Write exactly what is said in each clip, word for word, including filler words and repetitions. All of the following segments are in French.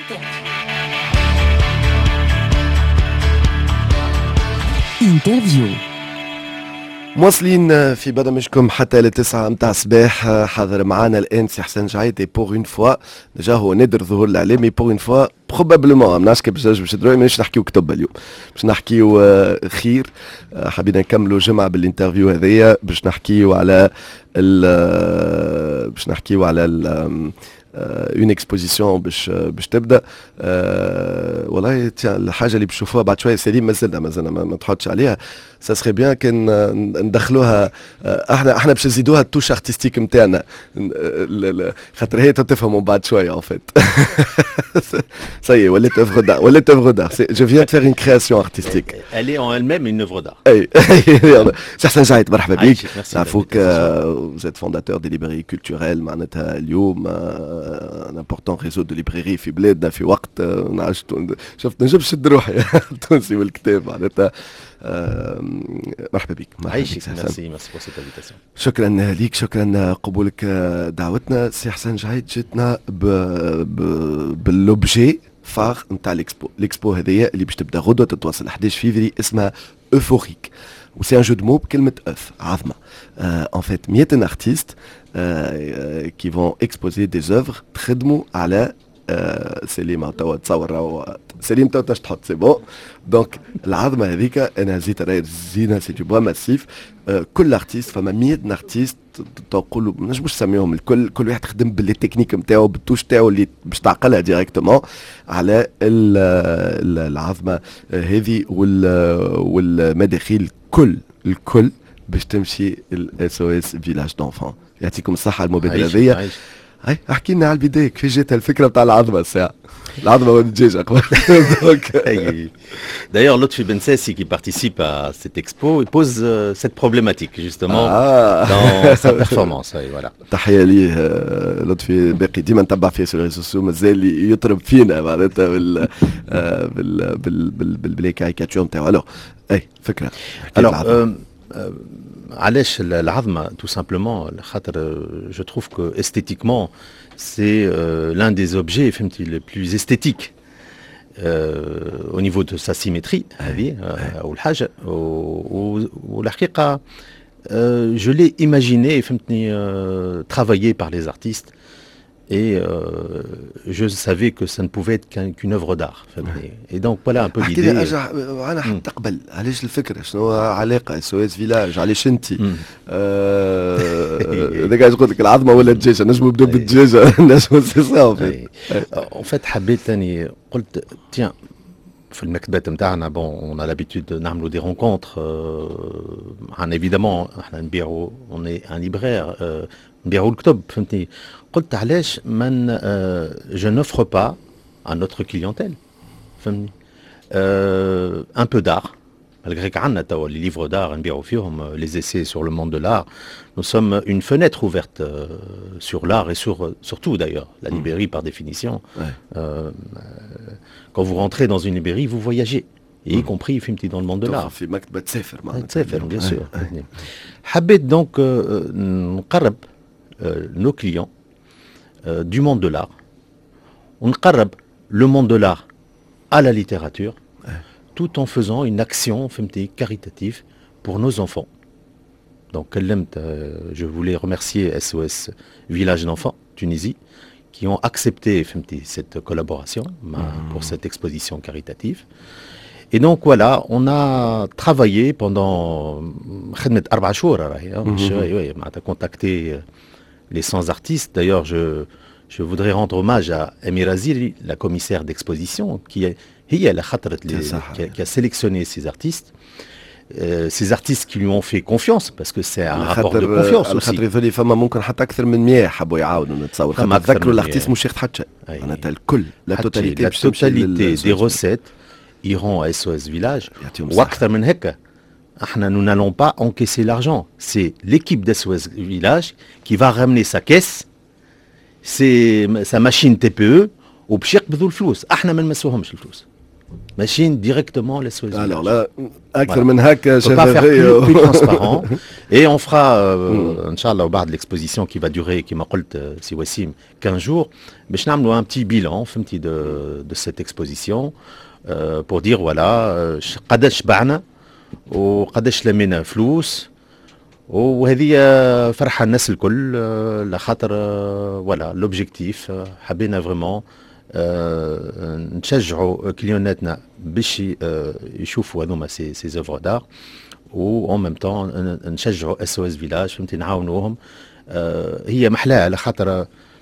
انترفيو. مواصلين في برنامجكم حتى لتسعة متاع الصباح. حاضر معانا الان سي حسن جعيتي بور اون فوا. ديجا هو نادر ظهور الاعلامي بور اون فوا بروبابلومون. ما نعرفش كيف باش باش تدروي، مانيش نحكيو كتب اليوم، باش نحكيو خير. حبينا نكملوا جمعة بالانترفيو هذايا باش نحكيو على باش نحكيو على اون اكسبوزيسيون باش باش تبدا. أه والله الحاجه اللي بنشوفوها بعد شويه سليم مازلنا مازلنا ما, ما تحطش عليها. سا سخي بيان كان ندخلوها. احنا احنا باش نزيدوها التوش ارتستيك نتاعنا، خاطر هي تفهموا بعد شويه ان فيت. سي ولات اوفر دار ولات اوفر دار. جو فيان دو فير اون كرياسيون ارتستيك. Elle est en elle-même une œuvre d'art. اي سي حسن جعيت مرحبا بك. نعرفوك زيد فونداتور دي ليبراري كولتوريل معناتها اليوم ان امبورتون ريزو دو ليبراري في بلادنا في وقت نعرفش شفت نجم نشد روحي التونسي والكتاب معناتها. مرحبا بك. عايشك. ميرسي ميرسي بور سيت انفيتاسيون. شكرا ليك، شكرا قبولك دعوتنا. سي حسن جعيت جيتنا باللوبجي فار نتاع ليكسبو. ليكسبو هذيا اللي باش تبدا غدوه تتواصل أحد عشر فيفري اسمها اوفوريك، وسي ان جو دو مو بكلمه اوف عظمه. ان فيت مية ارتيست كي فون اكسبوزي دي زوفر تخدموا على سليم توا تصور سليم توا تاش تحط سي بون. دونك العظمه هذيك انا زيت راهي زينه سي دو بوا ماسيف. كل ارتيست فما مية ارتيست تقولوا ما نجموش نسميهم الكل، كل واحد خدم باللي تكنيك نتاعو بالتوش تاعو اللي باش تعقلها ديريكتومون على العظمه هذه والمداخيل كل الكل باش تمشي الاس او اس فيلاج دونفون. يعطيكم الصحه على المبادره هذيا. هاي احكي لنا على البدايه كيف جات الفكره بتاع العظمه الساعه العظمه والدجاجه قبل. D'ailleurs, Lotfi Bensassi qui participe à cette expo, il pose euh, cette problématique justement ah. dans sa performance. Et voilà. تحيه ليه لطفي باقي ديما نتبع فيه sur les réseaux sociaux، مازال يطرب فينا معناتها بال بال بال بالكاريكاتور نتاعو. الو اي فكره. Alors علاش العظمه tout simplement خاطر je trouve que esthétiquement c'est euh, l'un des objets فهمتي les plus esthétiques euh, au niveau de sa symétrie هذه أول حاجة. والحقيقة je l'ai imaginé فهمتني euh, travaillé par les artistes et euh, je savais que ça ne pouvait être qu'un, qu'une œuvre d'art. Et donc voilà un peu l'idée. احكي لي ارجع انا حتى قبل علاش الفكره، شنو علاقه اس او اس فيلاج علاش انت هذاك علاش قلت لك العظمه ولا الدجاجه؟ نجموا نبداو بالدجاجه نجموا سي صافي. En fait حبيت ثاني قلت tiens في المكتبات نتاعنا بون on a l'habitude نعملوا des rencontres عن évidemment احنا نبيعوا on est un libraire نبيعوا الكتب فهمتني. قلت علاش من je n'offre pas à notre clientèle فهمني un peu d'art malgré qu'عندنا توا les livres d'art نبيعوا فيهم les essais sur le monde de l'art. Nous sommes une fenêtre ouverte euh, sur l'art et sur surtout d'ailleurs la librairie par définition. Ouais. Euh, quand vous rentrez dans une librairie vous voyagez et y compris فهمتي dans le monde de l'art. في مكتبه تسافر معناتها. تسافر bien sûr. حبيت donc نقرب nos clients euh, du monde de l'art. On نقرب le monde de l'art à la littérature tout en faisant une action فهمتي caritative pour nos enfants. Donc كلمت je voulais remercier S O S Village d'enfants Tunisie qui ont accepté فهمتي cette collaboration mmh. pour cette exposition caritative. Et donc voilà, on a travaillé pendant خدمة أربع شهور راهي معناتها contacté les cent artistes. D'ailleurs je je voudrais rendre hommage à Amira Zili, la commissaire d'exposition qui est هي اللي خطرت qui a sélectionné ces artistes. Euh, ces artistes qui lui ont fait confiance parce que c'est un rapport de confiance aussi. خاطر يظل فما ممكن حتى اكثر من مية حبوا يعاودوا نتصور. خاطر تذكروا الارتيست مش ياخذ حتى شيء معناتها الكل لا توتاليتي la totalité des recettes iront à S O S Village. واكثر من هيك احنا nous n'allons pas encaisser l'argent. C'est l'équipe d'S O S Village qui va ramener sa caisse, c'est sa machine T P E وباش يقبضوا الفلوس. احنا ما نمسوهمش الفلوس. ماشيين ديريكتومون لسويس. Alors là, أكثر من هكا on peut pas faire plus, plus transparent. Et on fera, euh, Inch'Allah, au bar de l'exposition qui va durer, qui m'a dit, si Wassim, quinze jours, mais je n'ai un petit bilan de, de cette exposition euh, pour dire, voilà, قداش بعنا وقداش لمينا فلوس وهذه فرحة الناس الكل لخاطر voilà l'objectif حبينا vraiment نشجعوا كليوناتنا باش يشوفوا هذوما سي سي زوفر دار و en même temps نشجعوا اس او اس فيلاج فهمتي نعاونوهم. هي محلاها على خاطر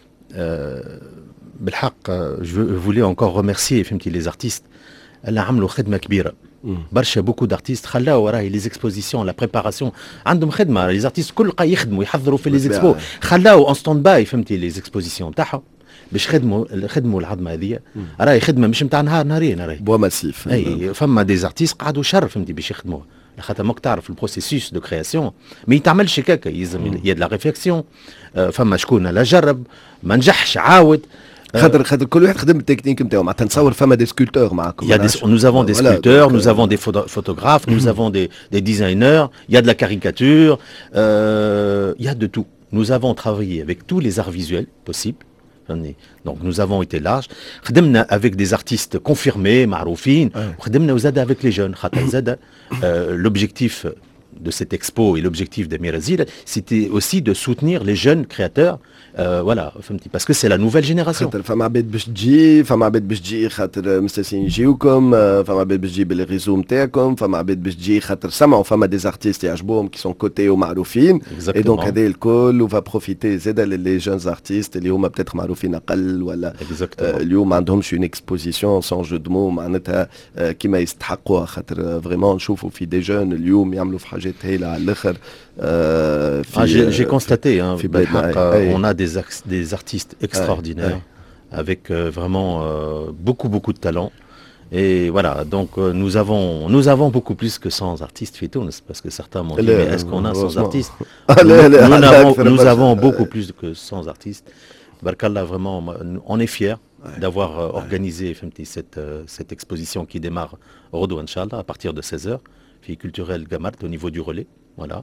بالحق جو فولي انكور ريميرسيي فهمتي لي زارتيست اللي عملوا خدمه كبيره برشا. بوكو دارتيست خلاو راهي لي زيكسبوزيسيون لا بريباراسيون عندهم خدمه. لي زارتيست كل قا يخدموا يحضروا في لي زيكسبو خلاو اون ستاند باي فهمتي لي زيكسبوزيسيون تاعهم باش خدموا خدموا العظمه هذه. راهي خدمه مش نتاع نهار نهارين راهي بوا ماسيف. اي فما دي زارتيست قعدوا شر فهمتي باش يخدموها خاطر ماك تعرف البروسيسوس دو كرياسيون ما يتعملش هكاكا يلزم يا لا ريفليكسيون. فما شكون لا جرب ما نجحش عاود خاطر خاطر كل واحد خدم التكنيك نتاعو معناتها نتصور فما دي سكولتور معاكم. Il y a des, nous avons des sculpteurs, nous avons des photo- photographes, nous avons des, des designers, il y a de la caricature, euh, il y a de tout. Nous avons travaillé avec tous les arts visuels possibles. Donc nous avons été larges. خدمنا avec des artistes confirmés, معروفين. خدمنا وزاد avec les jeunes. خاطر زاد l'objectif de cette expo et l'objectif de Mirazil, c'était aussi de soutenir les jeunes créateurs. Euh, voilà, parce que c'est la nouvelle génération. فما عباد باش تجي فما عباد باش تجي خاطر مستانسين يجيوكم فما عباد باش تجي بالريزو نتاعكم فما عباد باش تجي خاطر سمعوا فما دي زارتيست يعجبوهم كي سون كوتي ومعروفين اي دونك هذا الكل وفا بروفيتي زاد لي جون زارتيست اللي هما بتاتر معروفين اقل ولا اليوم ما عندهمش اون اكسبوزيسيون سون جو دو مو معناتها كيما يستحقوها خاطر فريمون نشوفوا في دي جون اليوم يعملوا في حاجات هايله على الاخر. Euh, ah, j'ai, j'ai constaté, hein, euh, on a des, des artistes extraordinaires avec euh, vraiment euh, beaucoup beaucoup de talent. Et voilà, donc euh, nous avons nous avons beaucoup plus que cent artistes Fitoun, parce que certains m'ont dit mais est-ce qu'on a cent artistes? nous, nous, avons, nous avons beaucoup plus que cent artistes. Barkallah, vraiment, on est fiers d'avoir euh, organisé cette, euh, cette exposition qui démarre au Rodo Inch'Allah à partir de seize heures, fille culturelle Gamart au niveau du relais. Voilà.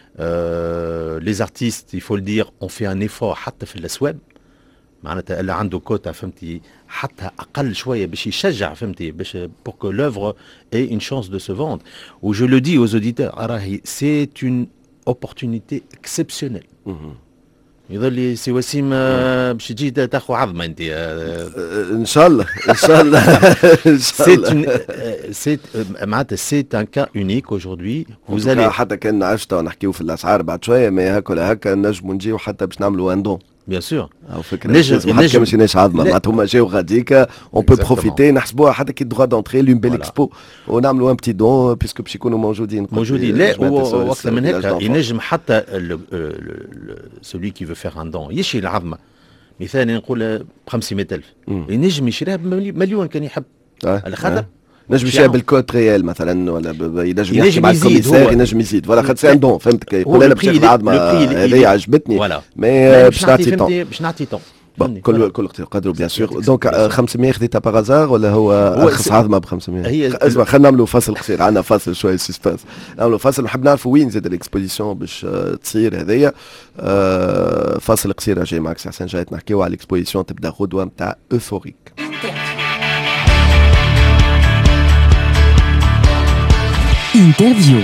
Euh, les artistes, il faut le dire, ont fait un effort حتى في الأسواق. معناتها اللي عنده كوتا فهمتي حتى أقل شوية باش يشجع فهمتي باش pour que l'œuvre ait une chance de se vendre. Ou je le dis aux auditeurs, راهي c'est une opportunité exceptionnelle. يظل لي سي وسيم باش تجي تاخذ عظمه انت ان شاء الله ان شاء الله سي معناتها سي ان كا اونيك اجوردي وزالي حتى كان عشنا نحكيو في الاسعار بعد شويه ما هكا ولا هكا نجموا نجيو حتى باش نعملوا ان دون بيان سور او فكره نجم حتى ماشيناش عظمه معناتها هما جاو غاديكا اون بو بروفيتي نحسبوها حتى كي دغوا دونتري لون بيل اكسبو ونعملوا ان بتي دون بيسكو باش يكونوا موجودين موجودين لا واكثر من هيك ينجم حتى celui qui veut faire un don يشري العظمه مثلا نقول ب خمسمائة ألف ينجم يشريها بمليون كان يحب على خاطر نجم يشريها بالكوت ريال مثلا ولا ينجم يحكي مع الكوميسار ينجم يزيد ولا خاطر سي ان دون فهمتك يقول انا باش ناخذ العظمه هذه عجبتني مي باش نعطي طون باش نعطي طون كل كل قدره بيان سور دونك خمسمائة خديتها باغازار ولا هو ارخص عظمه ب خمسمائة؟ اسمع خلينا نعملوا فصل قصير عندنا فصل شويه سسبانس نعملوا فصل نحب نعرفوا وين زاد الاكسبوزيسيون باش تصير هذيا فصل قصير جاي معك سي حسن جايت نحكيو على الاكسبوزيسيون تبدا غدوه نتاع اوفوريك. انترفيو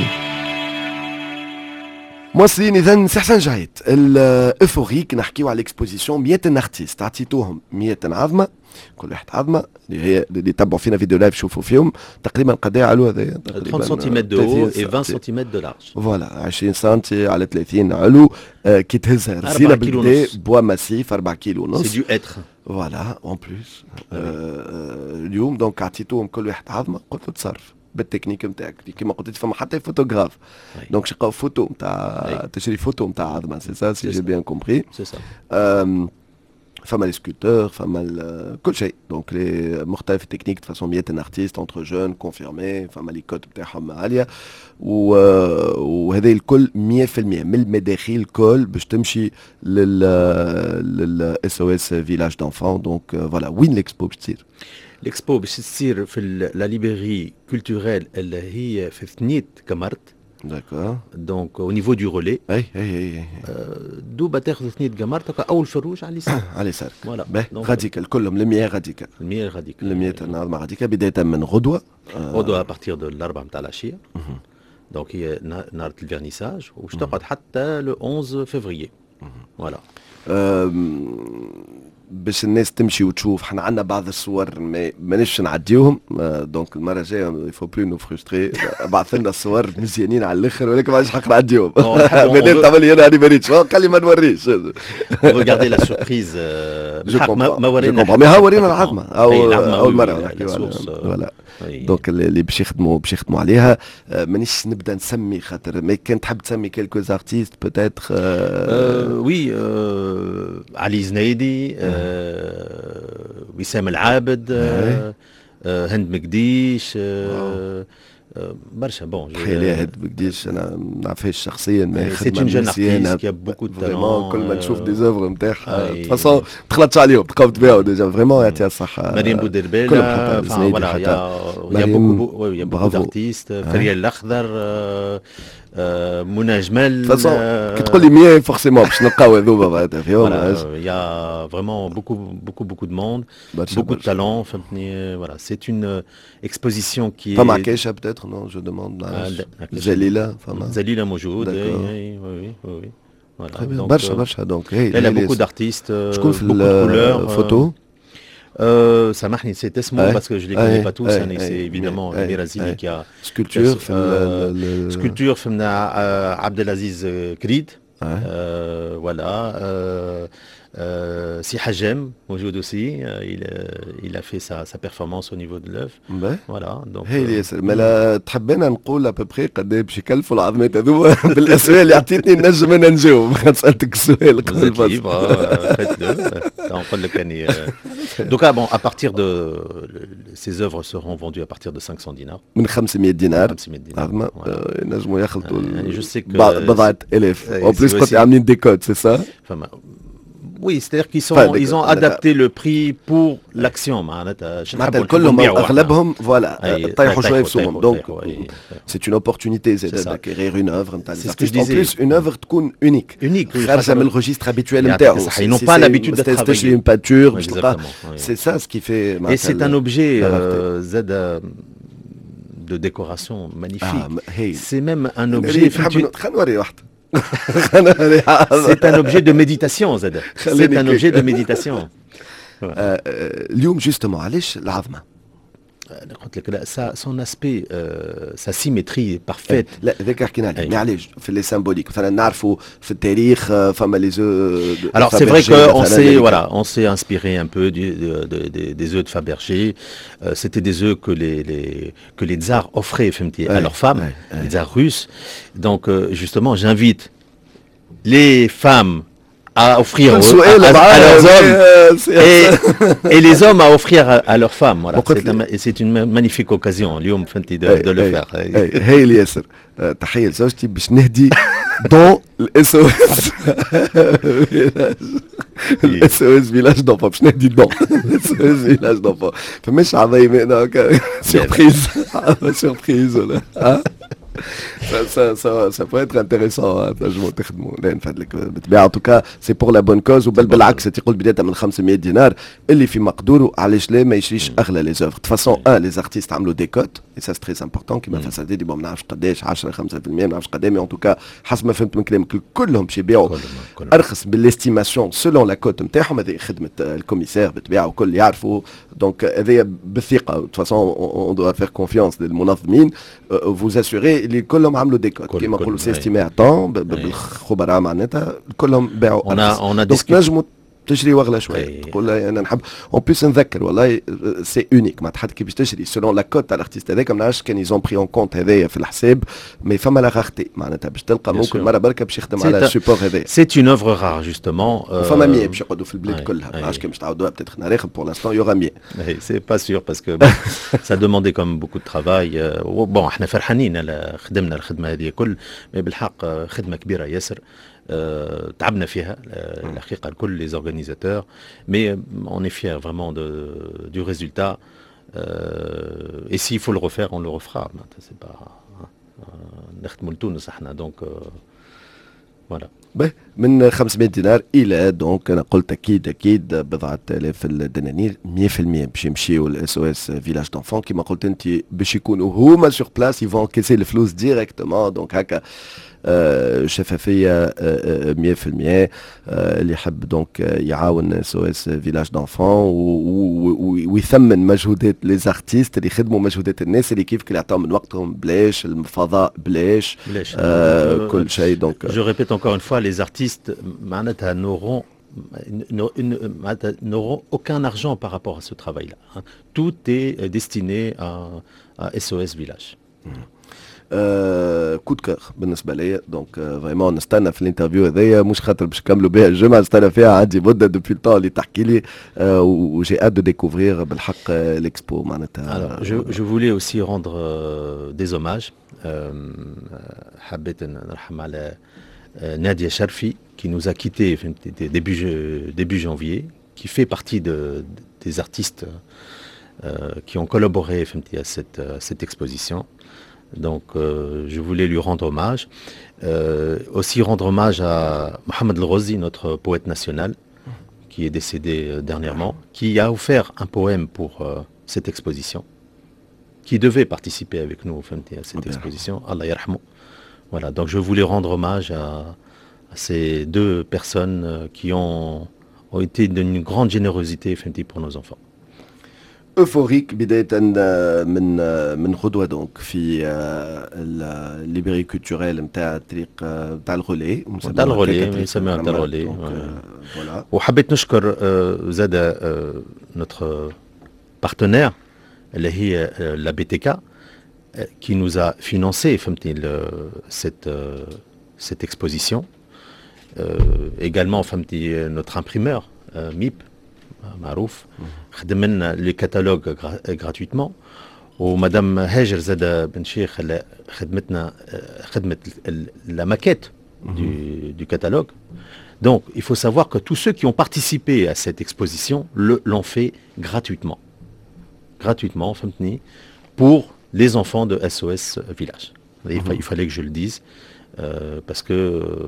مواصلين اذا سي حسن جايد الاوفوريك نحكيو على الاكسبوزيسيون مية ارتيست عطيتوهم مية عظمه كل واحد عظمه اللي هي اللي يتبعوا فينا فيديو لايف يشوفوا فيهم تقريبا قد ايه علو هذايا ثلاثين سنتيمتر دو و و عشرين سنتيمتر دو لارج فوالا عشرين سنتي على ثلاثين علو آه كي تهزها رزيله بالكدا بوا ماسيف أربعة كيلو ونص سي دو اتر فوالا اون بلوس اليوم دونك عطيتوهم كل واحد عظمه قلت له تصرف بالتكنيك نتاعك كيما قلت فما حتى فوتوغراف دونك شقاو فوتو نتاع تشري فوتو نتاع عظمه سي سا سي جي بيان كومبري سي سا فما لي سكولتور فما ال- كل شيء دونك لي مختلف التكنيك de façon مية ارتيست انتر جون كونفيرمي فما لي كوت بتاعهم عاليه و- وهذا الكل مية بالمية من المداخيل الكل باش تمشي لل لل اس او اس فيلاج دونفون دونك فوالا وين الاكسبو باش تصير الاكسبو باش تصير في ال- لا ليبراري كولتوريل اللي هي في ثنيت كمرت. داكور دونك او نيفو دو رولي اي اي اي دوبا تاخذ ثنيت كمرت اول فروج على اليسار. على يسارك فوالا باهي غاديكال كلهم المية غاديكال المية غاديك المية النهار غاديكال بدايه من غدوه غدوه ابارتيغ دو الاربعه نتاع العشيه. دونك هي نا- نهار الفيرنيساج وباش تقعد حتى لو احد فevrier. فوالا أم، باش الناس تمشي وتشوف حنا عندنا بعض الصور ما مانيش نعديوهم أه، دونك المره الجايه يفو بلو نو فرستري بعث لنا الصور مزيانين على الاخر ولكن مانيش حق نعديهم مادام تعمل لي انا راني ما ريتش قال لي ما نوريش regardez la surprise. جو بالحق ما ما ورينا كومبرون مي ها ورينا العظمه أي اول العظمة، اول وي، مره وي، نحكيو la على source، euh, فوالا أي. دونك اللي اللي باش يخدموا باش يخدموا عليها أه، مانيش نبدا نسمي خاطر ما كان تحب تسمي كيلكوز ارتيست بوتيتر Euh, oui, euh, علي زنايدي، آه، وسام العابد، آه، آه، هند مقديش، آه، آه، برشا بون. تحية هاد بقديش انا ما نعرفهاش شخصيا ما سي اون جون ارتيست كي بوكو دو فريمون كل ما نشوف دي تالون. زوفر نتاعها أي. دو فاسون تخلطش عليهم تقاوم تبيعوا ديجا فريمون يعطيها الصحة مريم كلهم بودربيلا، حتى enfin زنيدي voilà, il y حتى a il y a مريم، beaucoup oui, il y a beaucoup برافو. d'artistes. فريال الاخضر، آه، آه، منى جمال. دو فاسون آه، كي تقول لي مية فورسيمون باش نلقاو هذوما بعدا فيهم voilà, il y a vraiment beaucoup beaucoup beaucoup de monde, برشا beaucoup de برشا. talent. فهمتني. Voilà, c'est une euh, exposition qui فما est عكاشة بتاتر نو جو دوموند آه، لا، عكاشة. جليلة فما زليلة موجود. D'accord. oui, oui, oui, oui. Voilà. Très bien. Donc, برشا euh, برشا دونك هي là, il y a هي beaucoup d'artistes, euh, شكون في beaucoup de couleurs. euh, الفوتو euh, سامحني نسيت اسمه Ouais. parce que je les Ouais. connais pas tous. Ouais. hein, et c'est Ouais. évidemment Ouais. Mirazili Ouais. qui a سكولتور في آه، ال- ال- sculpture فهمنا آه، عبد العزيز آه، كريد. Ouais. Euh, voilà. Euh, euh, Si Hajem, موجود aussi, euh, il, euh, il a fait sa, sa performance au niveau de l'œuvre. باهي Voilà. Donc, هي euh, اللي ياسر مالا تحب انا نقول ابوبخي قد ايه باش يكلفوا العظمات هذوما بالاسئله اللي عطيتني نجم انا نجاوب خاطر سالتك السؤال vous قبل êtes فاصل. libre, euh, faites-le. Euh, نقول لك يعني. euh, Donc, ah, bon, à partir de le- ces œuvres seront vendues à partir de cinq cents dinars. من خمسمية دينار خمسمية دينار. عظمه Voilà. آه، ينجموا يخلطوا ال- يعني je sais que بع- بضعة الاف euh, اون بليس c'est كنت aussi- عاملين دي كود سي سا Enfin, ma- oui, c'est-à-dire qu'ils sont, Enfin, d'accord, ils ont d'accord. adapté le prix pour l'action. معناتها شنو معناتها نحبوا كلهم نبيعوا إحنا. اغلبهم فوالا أي، طيحوا شويه في طيحوا- سومهم طيحوا- دونك طيحوا، أي. سي اون اوبورتونيتي C'est زاد ça. داكيغير اون اوفر نتاع C'est لي ce que je ارتيست اون disais. بليس اون اوفر تكون اونيك Unique, oui, خارجه خاطر- من الريجستر هابيتويل يعطيك نتاعو الصحة. Ils n'ont pas l'habitude de travailler. اون باتور باش تلقى Exactement, oui. سي سا سكي في Et c'est un objet euh, Z, euh, de décoration magnifique. هي C'est même un objet. خلينا نوري واحده خلينا نوري C'est un objet de méditation, Z. C'est خليني un كي- objet de méditation. آه، آه، اليوم جوستومون علاش العظمه أنا قلت لك لا ça- son aspect, euh, sa symétrie parfaite. لا هذاك حكينا عليه أي. مي علاش في لي سامبوليك مثلا نعرفوا في التاريخ آه، فما لي زو Alors c'est vrai qu'on s'est voilà, on s'est inspiré un peu du, de, de, de, des œufs de Fabergé. Euh, C'était des œufs que les, les que les tsars offraient فهمتي, à Ouais, leurs femmes, ouais, ouais. les tsars russes. Donc euh, justement, j'invite les femmes à offrir كل aux- à, سؤال à- à معاه leurs hommes آه، سي- et, et les hommes à offrir à, à leurs femmes. Voilà, وقلت c'est un- لي- et c'est une ma- magnifique occasion اليوم فهمتي de, أي- de le أي- faire. أي، هي اللي ياسر آه، تحيه لزوجتي باش نهدي دون الاس او اس الاس او اس فيلاج دونفون باش نهدي دون الاس او اس فيلاج دونفون فماش عظيم هنا هكا سيربريز سيربريز ولا ها ça, ça, ça, ça peut être intéressant تنجموا تخدموا لا نفدلك بالطبيعه توكا سي بور لا بون كوز وبل بالعكس تقول بدايه من خمسمية دينار اللي في مقدوره علاش لا ما يشريش اغلى لي زوفر دو فاسون ان لي زارتيست عملوا دي كوت اي سا ستري امبورتون كيما فساد دي بون ما نعرفش قداش عشرة خمسة بالمية ما نعرفش قداش مي ان توكا حسب ما فهمت من كلامك كلهم باش يبيعوا كلهم- كلهم. ارخص بالاستيماسيون سولون لا كوت نتاعهم. هذه خدمه الكوميسار بالطبيعه وكل يعرفوا دونك هذه بالثقه دو فاسون اون دو فير كونفيونس للمنظمين فوز اسيوري اللي كلهم عملوا دي كوت كل- كيما كل- نقولوا سي أي. استيماع طون أي. بالخبراء معناتها كلهم باعوا On a- on a دونك discuté- نجموا تشري واغلى شويه أي. تقول لا انا نحب اون بليس نذكر والله سي اونيك معناتها حتى كي باش تشري سولون لا كوت تاع الارتيست هذاك ما نعرفش كان يزون بري اون كونت هذايا في الحساب مي فما لا غارتي معناتها باش تلقى Bien ممكن sûr. مره بركه باش يخدم C'est على un- السيبور هذايا C'est une œuvre rare, justement. euh, فما مية باش يقعدوا في البلاد أي. كلها ما أي. نعرفش كي باش تعاودوها بتاتخ ناريخ بور لانستون يوغا مية mais c'est pas sûr parce que bon, ça demandait quand même beaucoup de travail. euh, bon, احنا فرحانين على خدمنا الخدمه هذه كل، mais بالحق آه، خدمه كبيره ياسر. آه، تعبنا فيها آه، الحقيقه الكل لي زورغانيزاتور، mais on est fier vraiment de, du résultat. Euh, et s'il faut le refaire, on le refera. معناتها c'est pas آه، نخدموا لتونس احنا دونك voilà. به من خمسمية دينار الى دونك انا قلت اكيد اكيد بضعة آلاف الدنانير مية بالمية باش يمشيو الاس او اس فيلاج دونفون كيما قلت انت باش يكونوا هما سور بلاس يفون كيسي الفلوس ديريكتومون دونك هكا آه شفافيه آه مية بالمية آه اللي يحب دونك يعاون اس او اس فيلاج دونفون ويثمن مجهودات لي زارتيست اللي يخدموا مجهودات الناس اللي كيف اللي يعطيهم من وقتهم بلاش الفضاء بلاش بلاش. آه Euh, كل شيء دونك Je répète encore une fois, les artistes معناتها n'auront n- n- n'auront aucun argent par rapport à ce travail-là. hein. Tout est euh, destiné à, à S O S Village. آه كود كور بالنسبه ليا دونك آه فريمون نستنى في الانترفيو هذايا مش خاطر باش نكملوا بها الجمعه نستنى فيها عندي مده دوبي الطون اللي تحكي لي آه وجي اد دو ديكوفرير بالحق آه ليكسبو معناتها Alors, je, je voulais aussi rendre euh, des hommages. Euh, حبيت نرحم على euh, Nadia Sharfi qui nous a quittés fin- début, je- début janvier, qui fait partie de, des artistes euh, qui ont collaboré fin- à cette, à cette exposition. Donc euh, je voulais lui rendre hommage. Euh, aussi rendre hommage à Mohamed El Rozi, notre poète national, qui est décédé euh, dernièrement, qui a offert un poème pour euh, cette exposition, qui devait participer avec nous enfin, à cette Bien. exposition. Allah yarhamou. Voilà, donc je voulais rendre hommage à, à ces deux personnes euh, qui ont, ont été d'une grande générosité enfin, pour nos enfants. اوفوريك بدايه آه، من آه، من غدوه دونك في الليبري كولتوريل نتاع الطريق آه، نتاع الغولي نتاع الغولي، يسموها نتاع الغولي. فوالا وحبيت نشكر آه، زاد آه، notre partenaire اللي هي آه، la B T K euh, qui nous a financé فهمتني le- cette euh, cette exposition. Euh, également فهمتني notre imprimeur euh, M I P آه، معروف خدم لنا لي كاتالوج gratuitement. ومدام هاجر زاد بن شيخ اللي خدمتنا آه، خدمت ال- ال- la maquette du, du catalogue. Donc, il faut savoir que tous ceux qui ont participé à cette exposition le- l'ont fait gratuitement. Gratuitement, فهمتني, pour les enfants de S O S Village. Il, fa- il fallait que je le dise, euh, parce que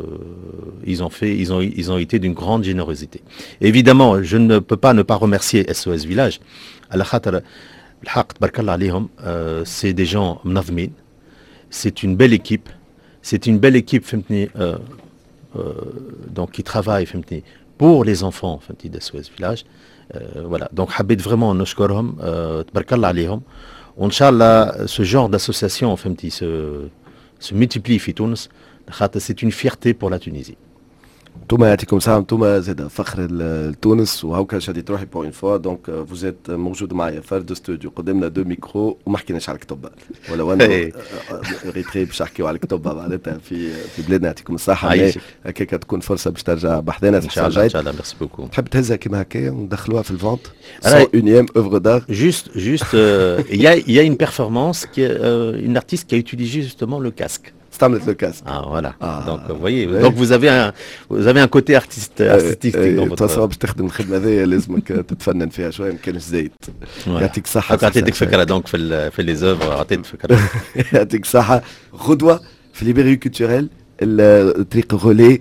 euh, ils ont fait, ils ont, ils ont été d'une grande générosité. Évidemment, je ne peux pas ne pas remercier S O S Village. على خاطر الحق تبارك الله عليهم, euh, c'est des gens منظمين. C'est une belle équipe. C'est une belle équipe, فهمتني, euh, euh, donc qui travaille فهمتني, pour les enfants فهمتني, de S O S Village. Euh, voilà. Donc حبيت vraiment نشكرهم, euh, تبارك الله عليهم. وإن شاء الله ce genre d'association فهمتي se se multiplie في تونس, خاطر c'est une fierté pour la Tunisie. انتوما يعطيكم الصحة انتوما زاد فخر ل- لتونس وهاكا شديت روحي بور اون فوا دونك فوزيت موجود معايا فرد استوديو قدامنا دو ميكرو وما حكيناش على الكتب ولو انه ريتري باش نحكيو على الكتب معناتها في في بلادنا يعطيكم الصحة عايشك. هكاك تكون فرصة باش ترجع بحذانا إن شاء الله إن شاء الله, merci beaucoup. تحب تهزها كيما هكايا وندخلوها في الفونت أنا- سون اونيام اوفر دار Juste, juste, euh, il y a, il y a une performance, qui est, euh, une artiste qui a utilisé justement le casque. استعملت لو كاس Ah voilà. Ah, Donc vous voyez, ouais. donc vous avez un, vous avez un côté artiste, artistique dans تصور votre. باش تخدم الخدمة هذيا لازمك تتفنن فيها شوية ما كانش زايد Voilà. يعطيك الصحة هكا عطيتك فكرة دونك في ال- في لي زوفر, عطيتك فكرة. يعطيك الصحة. غدوة في ليبري كولتوريل الطريق غولي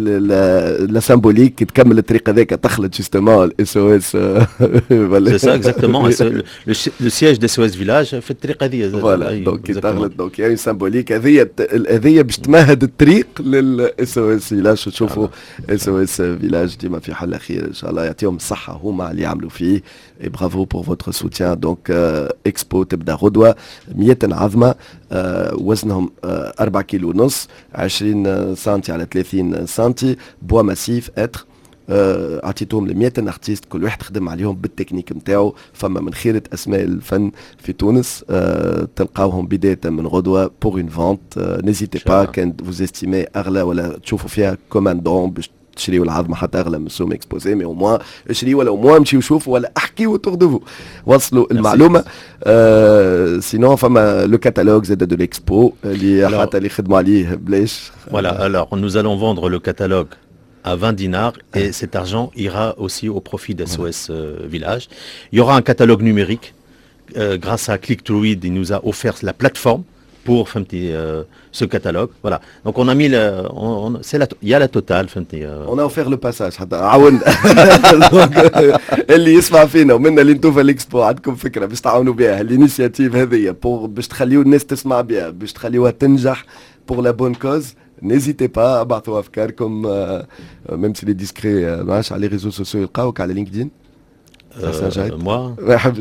لا سامبوليك كي تكمل الطريق هذاك تخلط جوستومون الاس او اس C'est ça exactement. Et c'est le, le si- le siège des S O S Village في الطريق هذه. فوالا أي- دونك كي exactement. تغلط دونك يعني سامبوليك هذيا هذيا باش تمهد الطريق للاس او اس فيلاج تشوفوا اس او اس فيلاج ديما في حل خير ان شاء الله يعطيهم الصحة هما اللي يعملوا فيه. اي برافو بور فوتر سوتيان. دونك اكسبو تبدا غدوة مية عظمة آه، وزنهم آه، أربعة كيلو ونص عشرين سنتي على ثلاثين سنتي بوا ماسيف اتر آه، عطيتهم ل مئة ارتيست كل واحد خدم عليهم بالتكنيك نتاعو. فما من خيرة اسماء الفن في تونس، آه، تلقاوهم بدايه من غدوه بور اون فونت. نيزيتي با كان فوز استيمي اغلى ولا تشوفوا فيها كوماندون باش تشريوا العظمه حتى اغلى من سوم اكسبوزي، مي او موان اشري ولا او موان مشيو شوفوا ولا احكيوا تغدفوا وصلوا المعلومه. آه سينون فما لو كاتالوج زاد دو ليكسبو اللي حتى اللي خدموا عليه بلاش. Voilà, alors nous allons vendre le catalogue à vingt dinars et ah. cet argent ira aussi au profit d'S O S euh, Village. Il y aura un catalogue numérique euh, grâce à Click-to-Read, il nous a offert la plateforme pour euh, ce catalogue. Voilà. Donc on a mis le, on, on, c'est la, il y a la totale. Euh... On a offert le passage. اللي يسمع فينا ومنا اللي انتم في الاكسبو عندكم فكره باش تعاونوا بها الانيشياتيف هذه بور باش تخليوا الناس تسمع بها باش تخليوها تنجح بور لا بون كوز. N'hésitez pas, ابعثوا افكاركم même si les discrets معاش على les réseaux sociaux يلقاوك على لينكدين. Euh, moi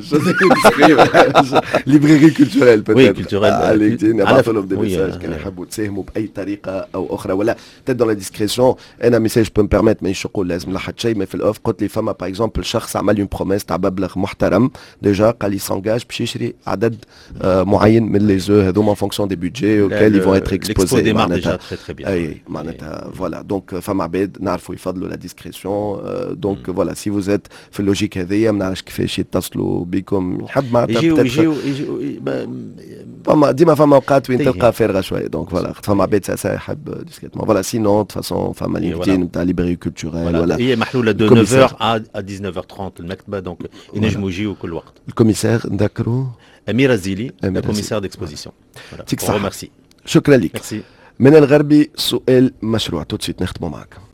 librairie culturelle peut-être. Oui, culturelle. À LinkedIn, ابعثوا لهم des messages كان يحبوا تساهموا بأي طريقة أو أخرى ولا peut-être dans la discrétion. أنا ميساج بو مبيرميت مانيش نقول لازم لحد شيء، ما في الأوف قلت لي فما باغ اكزومبل شخص عمل اون بروميس تاع مبلغ محترم ديجا قال لي سانجاج باش يشري عدد معين من لي زو هذوما فونكسيون دي بودجي auxquels ils vont être exposés. معناتها أي معناتها فوالا دونك فما عباد نعرفوا يفضلوا لا ديسكريسيون. دونك فوالا سي vous êtes في اللوجيك هذه ما نعرفش كيفاش يتصلوا بكم يحب معناتها يجيو يجيو فما ديما فما اوقات وين تلقى فارغه شويه. دونك فوالا فما عباد سا يحب ديسكريتمون فوالا سينون دو فاسون فما لينكدين نتاع ليبراري كولتوريل ولا هي محلوله دو neuf heures à dix-neuf heures trente المكتبه دونك ينجموا يجيو كل وقت. الكوميسار نذكروا امير الزيلي كوميسار ديكسبوزيسيون. يعطيك الصحه. شكرا لك. من الغربي سؤال مشروع تو تسيت نختموا معك.